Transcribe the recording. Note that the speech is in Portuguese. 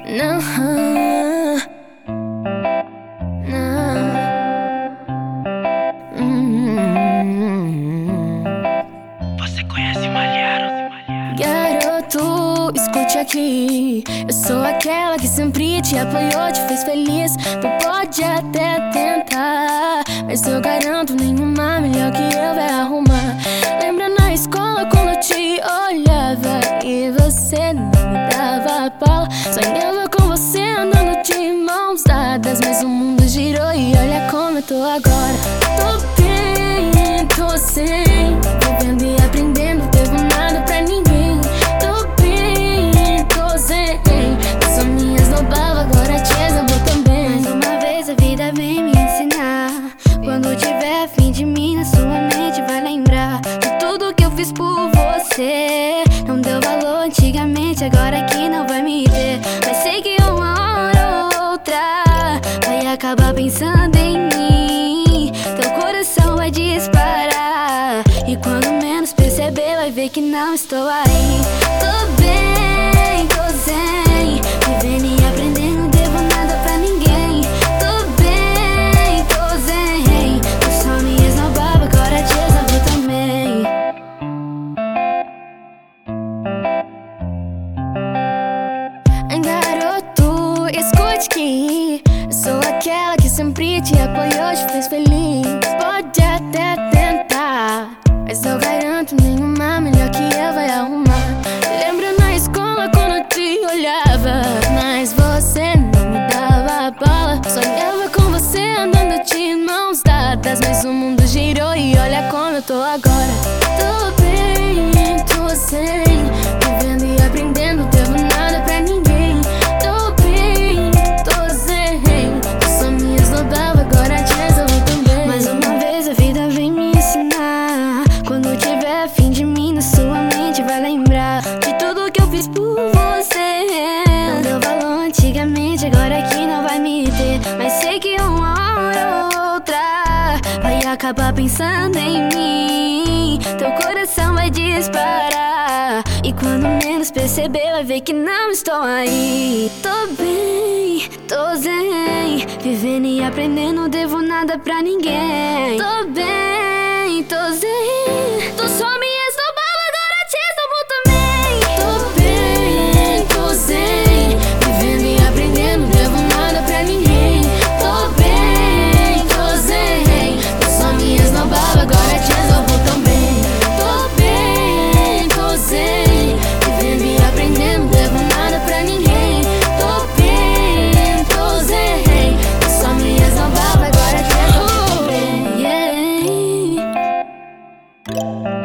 Não, não. Você conhece Malharam? Garoto, escute aqui. Eu sou aquela que sempre te apoiou, te fez feliz. Tu pode até tentar, mas eu garanto, nenhuma melhor que eu vai arrumar. Lembra na escola quando eu te olhava e você não me dava bola? Sonhava com você andando de mãos dadas, mas o mundo girou e olha como eu tô agora. Tô bem, tô sem, vivendo e aprendendo, devo nada pra ninguém. Tô bem, tô zen, são minhas no bala, agora te exalou também. Mais uma vez a vida vem me ensinar. Quando tiver a fim de mim, na sua mente vai lembrar de tudo que eu fiz por você. Não deu valor antigamente, agora que não vai me ter. Mas sei que uma hora ou outra vai acabar pensando em mim. Teu coração vai disparar e quando menos perceber vai ver que não estou aí. Tô bem, tô zen, vivendo e aprendendo, não devo nada pra ninguém. Tô bem, tô zen, tu só me esnobava, agora te exalto também. Garoto, escute que eu sou aquela que sempre te apoiou, te fez feliz. Pode até tentar, mas eu garanto, nenhuma melhor que eu vai arrumar. Lembra na escola quando eu te olhava, mas você não me dava bola? Sonhava com você andando de mãos dadas, mas o mundo girou e olha como eu tô agora. Tô bem, tô sem, vivendo e aprendendo, devo nada pra ninguém. Tô bem, tô zen, tu só me esnobava, agora te exalou também. Mais uma vez a vida vem me ensinar. Quando tiver a fim de mim, na sua mente vai lembrar de tudo que eu fiz por você. Não deu valor antigamente, agora que não vai me ter. Mas sei que uma hora ou outra vai acabar pensando em mim. Teu coração vai disparar e quando menos perceber vai ver que não estou aí. Tô bem, tô zen, vivendo e aprendendo, não devo nada pra ninguém. Tô bem, tô zen, tu só me esnobava, agora te esnobo também. Tô bem, tô zen, vivendo e aprendendo, não devo nada pra ninguém. Tô bem, tô zen, tu só me esnobava, agora te exaltou também. Tô bem, tô zen, vivendo e aprendendo, não devo nada pra ninguém. Tô bem, tô zen, tu só me esnobava, agora te exaltou também. Yeah.